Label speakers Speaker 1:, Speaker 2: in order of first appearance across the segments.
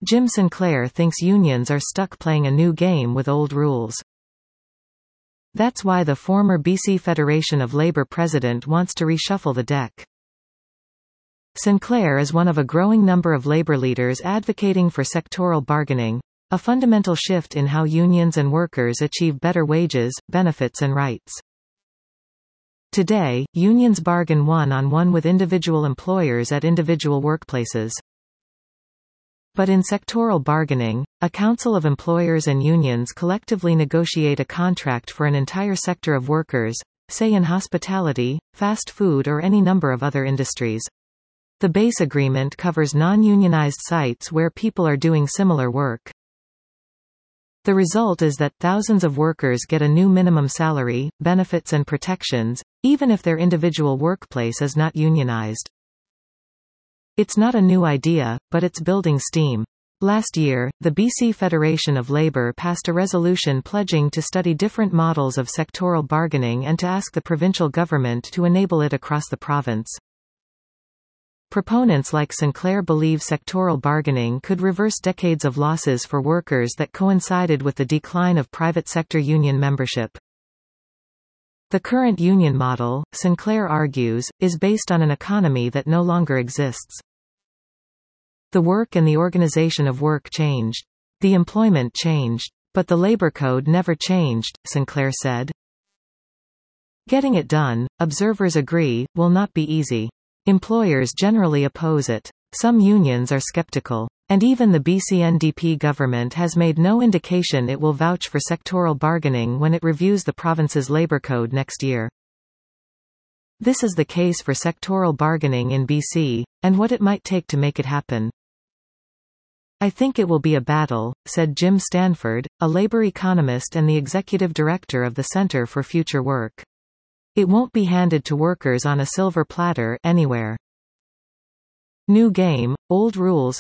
Speaker 1: Jim Sinclair thinks unions are stuck playing a new game with old rules. That's why the former BC Federation of Labour president wants to reshuffle the deck. Sinclair is one of a growing number of labour leaders advocating for sectoral bargaining, a fundamental shift in how unions and workers achieve better wages, benefits and rights. Today, unions bargain one-on-one with individual employers at individual workplaces. But in sectoral bargaining, a council of employers and unions collectively negotiate a contract for an entire sector of workers, say in hospitality, fast food or any number of other industries. The base agreement covers non-unionized sites where people are doing similar work. The result is that thousands of workers get a new minimum salary, benefits and protections, even if their individual workplace is not unionized. It's not a new idea, but it's building steam. Last year, the BC Federation of Labour passed a resolution pledging to study different models of sectoral bargaining and to ask the provincial government to enable it across the province. Proponents like Sinclair believe sectoral bargaining could reverse decades of losses for workers that coincided with the decline of private sector union membership. The current union model, Sinclair argues, is based on an economy that no longer exists. The work and the organization of work changed. The employment changed. But the labor code never changed, Sinclair said. Getting it done, observers agree, will not be easy. Employers generally oppose it. Some unions are skeptical. And even the BC NDP government has made no indication it will vouch for sectoral bargaining when it reviews the province's labour code next year. This is the case for sectoral bargaining in BC, and what it might take to make it happen. I think it will be a battle, said Jim Stanford, a Labour economist and the executive director of the Centre for Future Work. It won't be handed to workers on a silver platter anywhere. New game, old rules.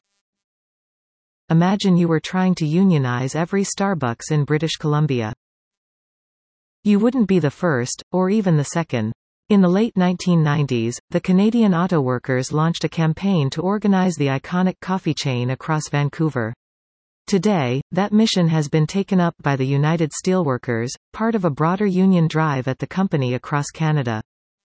Speaker 1: Imagine you were trying to unionize every Starbucks in British Columbia. You wouldn't be the first, or even the second. In the late 1990s, the Canadian Auto Workers launched a campaign to organize the iconic coffee chain across Vancouver. Today, that mission has been taken up by the United Steelworkers, part of a broader union drive at the company across Canada.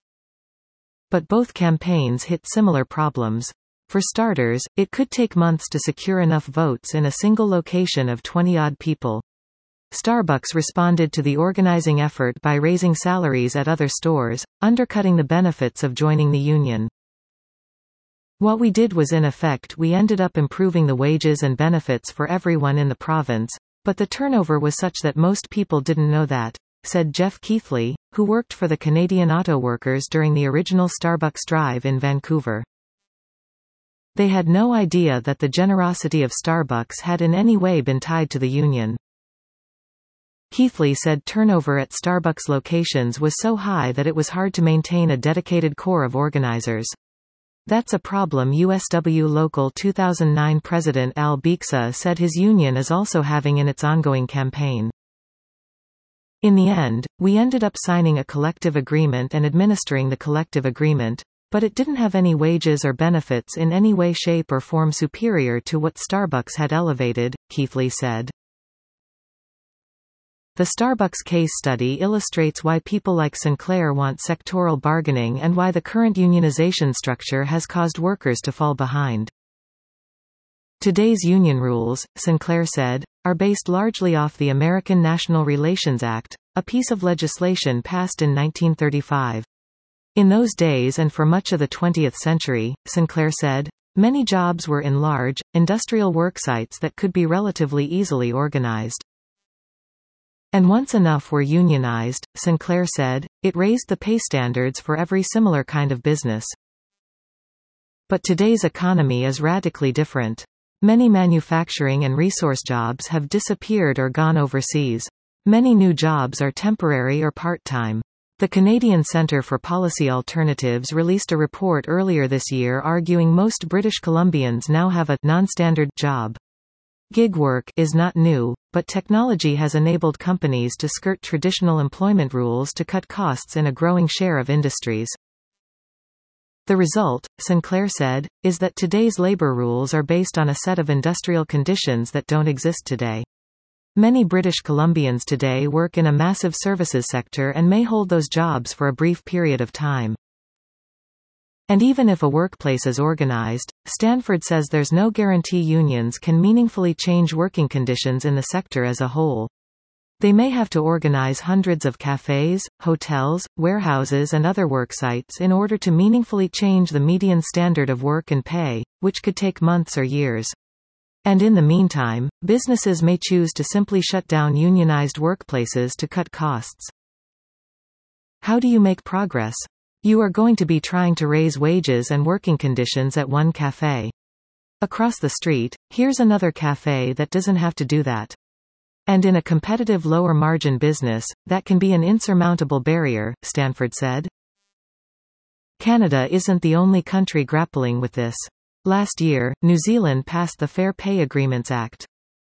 Speaker 1: But both campaigns hit similar problems. For starters, it could take months to secure enough votes in a single location of 20-odd people. Starbucks responded to the organizing effort by raising salaries at other stores, undercutting the benefits of joining the union. What we did was in effect we ended up improving the wages and benefits for everyone in the province, but the turnover was such that most people didn't know that, said Jeff Keithley, who worked for the Canadian Auto Workers during the original Starbucks drive in Vancouver. They had no idea that the generosity of Starbucks had in any way been tied to the union. Keithley said turnover at Starbucks locations was so high that it was hard to maintain a dedicated core of organizers. That's a problem USW Local 2009 President Al Bieksa said his union is also having in its ongoing campaign. In the end, we ended up signing a collective agreement and administering the collective agreement, but it didn't have any wages or benefits in any way, shape or form superior to what Starbucks had elevated, Keithley said. The Starbucks case study illustrates why people like Sinclair want sectoral bargaining and why the current unionization structure has caused workers to fall behind. Today's union rules, Sinclair said, are based largely off the American National Relations Act, a piece of legislation passed in 1935. In those days and for much of the 20th century, Sinclair said, many jobs were in large, industrial worksites that could be relatively easily organized. And once enough were unionized, Sinclair said, it raised the pay standards for every similar kind of business. But today's economy is radically different. Many manufacturing and resource jobs have disappeared or gone overseas. Many new jobs are temporary or part-time. The Canadian Centre for Policy Alternatives released a report earlier this year arguing most British Columbians now have a non-standard job. Gig work is not new, but technology has enabled companies to skirt traditional employment rules to cut costs in a growing share of industries. The result, Sinclair said, is that today's labor rules are based on a set of industrial conditions that don't exist today. Many British Columbians today work in a massive services sector and may hold those jobs for a brief period of time. And even if a workplace is organized, Stanford says there's no guarantee unions can meaningfully change working conditions in the sector as a whole. They may have to organize hundreds of cafes, hotels, warehouses and other worksites in order to meaningfully change the median standard of work and pay, which could take months or years. And in the meantime, businesses may choose to simply shut down unionized workplaces to cut costs. How do you make progress? You are going to be trying to raise wages and working conditions at one cafe. Across the street, here's another cafe that doesn't have to do that. And in a competitive lower margin business, that can be an insurmountable barrier, Stanford said. Canada isn't the only country grappling with this. Last year, New Zealand passed the Fair Pay Agreements Act.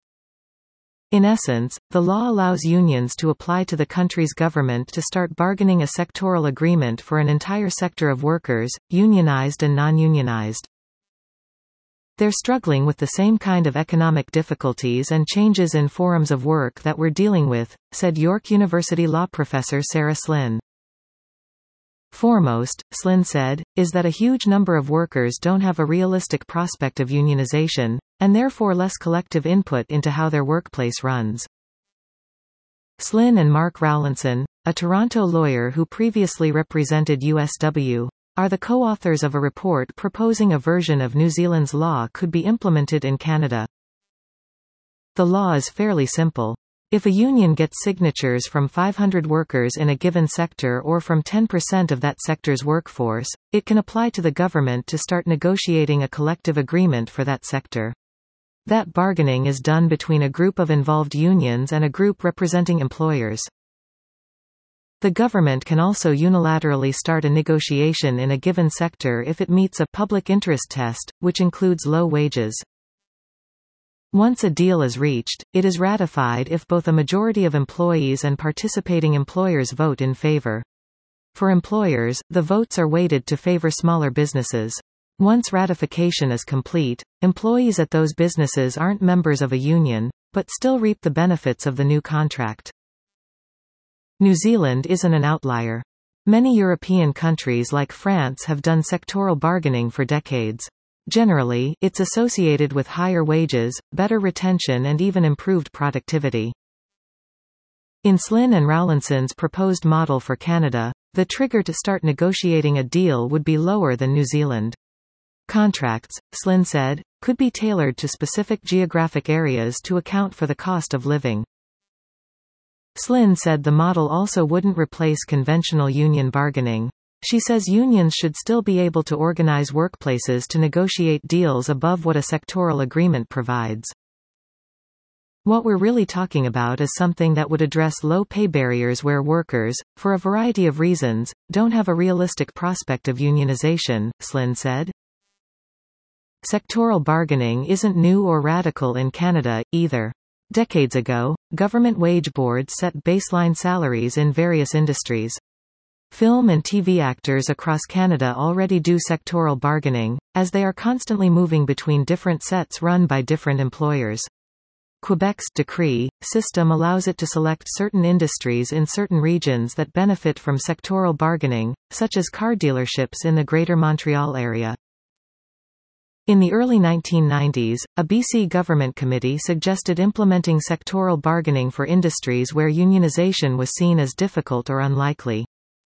Speaker 1: In essence, the law allows unions to apply to the country's government to start bargaining a sectoral agreement for an entire sector of workers, unionized and non-unionized. They're struggling with the same kind of economic difficulties and changes in forms of work that we're dealing with, said York University law professor Sarah Slynn. Foremost, Slynn said, is that a huge number of workers don't have a realistic prospect of unionization, and therefore less collective input into how their workplace runs. Slynn and Mark Rowlinson, a Toronto lawyer who previously represented USW, are the co-authors of a report proposing a version of New Zealand's law could be implemented in Canada. The law is fairly simple. If a union gets signatures from 500 workers in a given sector or from 10% of that sector's workforce, it can apply to the government to start negotiating a collective agreement for that sector. That bargaining is done between a group of involved unions and a group representing employers. The government can also unilaterally start a negotiation in a given sector if it meets a public interest test, which includes low wages. Once a deal is reached, it is ratified if both a majority of employees and participating employers vote in favor. For employers, the votes are weighted to favor smaller businesses. Once ratification is complete, employees at those businesses aren't members of a union, but still reap the benefits of the new contract. New Zealand isn't an outlier. Many European countries like France have done sectoral bargaining for decades. Generally, it's associated with higher wages, better retention and even improved productivity. In Slynn and Rowlinson's proposed model for Canada, the trigger to start negotiating a deal would be lower than New Zealand. Contracts, Slynn said, could be tailored to specific geographic areas to account for the cost of living. Slynn said the model also wouldn't replace conventional union bargaining. She says unions should still be able to organize workplaces to negotiate deals above what a sectoral agreement provides. What we're really talking about is something that would address low pay barriers where workers, for a variety of reasons, don't have a realistic prospect of unionization, Slynn said. Sectoral bargaining isn't new or radical in Canada, either. Decades ago, government wage boards set baseline salaries in various industries. Film and TV actors across Canada already do sectoral bargaining, as they are constantly moving between different sets run by different employers. Quebec's decree system allows it to select certain industries in certain regions that benefit from sectoral bargaining, such as car dealerships in the Greater Montreal area. In the early 1990s, a BC government committee suggested implementing sectoral bargaining for industries where unionization was seen as difficult or unlikely.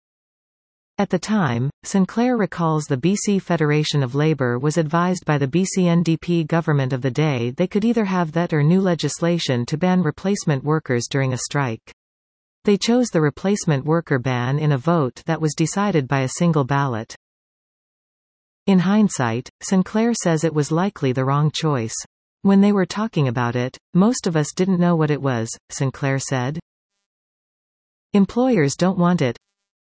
Speaker 1: At the time, Sinclair recalls the BC Federation of Labour was advised by the BC NDP government of the day they could either have that or new legislation to ban replacement workers during a strike. They chose the replacement worker ban in a vote that was decided by a single ballot. In hindsight, Sinclair says it was likely the wrong choice. When they were talking about it, most of us didn't know what it was, Sinclair said. Employers don't want it.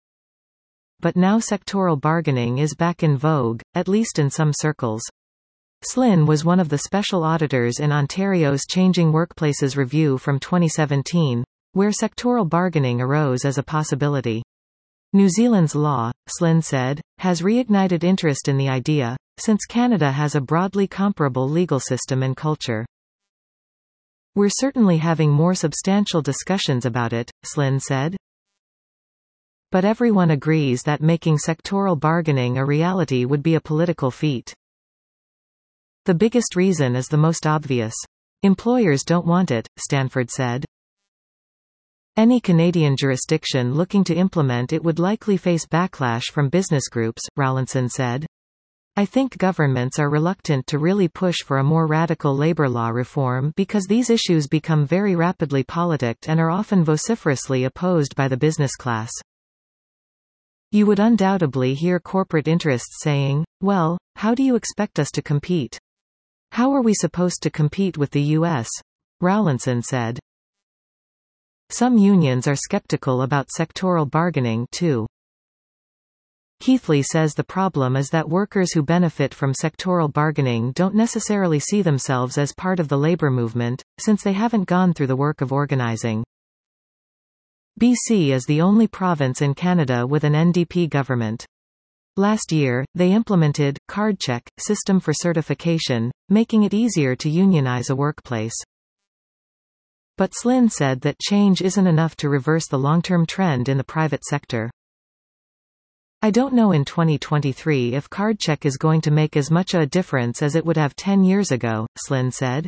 Speaker 1: But now sectoral bargaining is back in vogue, at least in some circles. Slynn was one of the special auditors in Ontario's Changing Workplaces Review from 2017, where sectoral bargaining arose as a possibility. New Zealand's law, Slynn said, has reignited interest in the idea, since Canada has a broadly comparable legal system and culture. We're certainly having more substantial discussions about it, Slynn said. But everyone agrees that making sectoral bargaining a reality would be a political feat. The biggest reason is the most obvious. Employers don't want it, Stanford said. Any Canadian jurisdiction looking to implement it would likely face backlash from business groups, Rowlinson said. I think governments are reluctant to really push for a more radical labor law reform because these issues become very rapidly politicked and are often vociferously opposed by the business class. You would undoubtedly hear corporate interests saying, well, how do you expect us to compete? How are we supposed to compete with the U.S.? Rowlinson said. Some unions are skeptical about sectoral bargaining too. Keithley says the problem is that workers who benefit from sectoral bargaining don't necessarily see themselves as part of the labor movement, since they haven't gone through the work of organizing. BC is the only province in Canada with an NDP government. Last year, they implemented CardCheck system for certification, making it easier to unionize a workplace. But Slynn said that change isn't enough to reverse the long-term trend in the private sector. I don't know in 2023 if CardCheck is going to make as much a difference as it would have 10 years ago, Slynn said.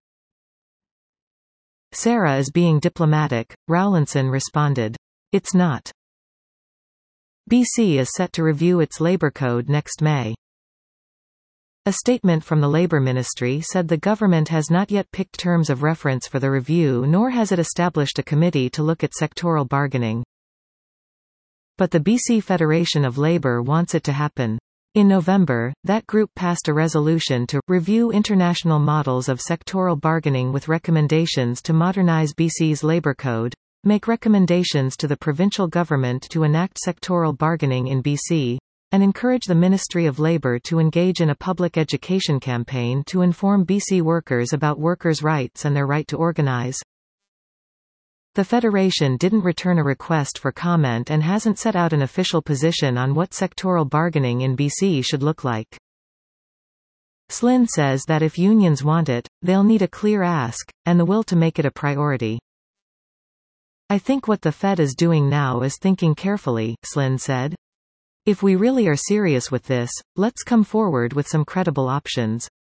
Speaker 1: Sarah is being diplomatic, Rowlinson responded. It's not. BC is set to review its labor code next May. A statement from the Labour Ministry said the government has not yet picked terms of reference for the review, nor has it established a committee to look at sectoral bargaining. But the BC Federation of Labour wants it to happen. In November, that group passed a resolution to review international models of sectoral bargaining with recommendations to modernise BC's labour code, make recommendations to the provincial government to enact sectoral bargaining in BC, and encourage the Ministry of Labour to engage in a public education campaign to inform BC workers about workers' rights and their right to organise. The Federation didn't return a request for comment and hasn't set out an official position on what sectoral bargaining in BC should look like. Slynn says that if unions want it, they'll need a clear ask, and the will to make it a priority. I think what the Fed is doing now is thinking carefully, Slynn said. If we really are serious with this, let's come forward with some credible options.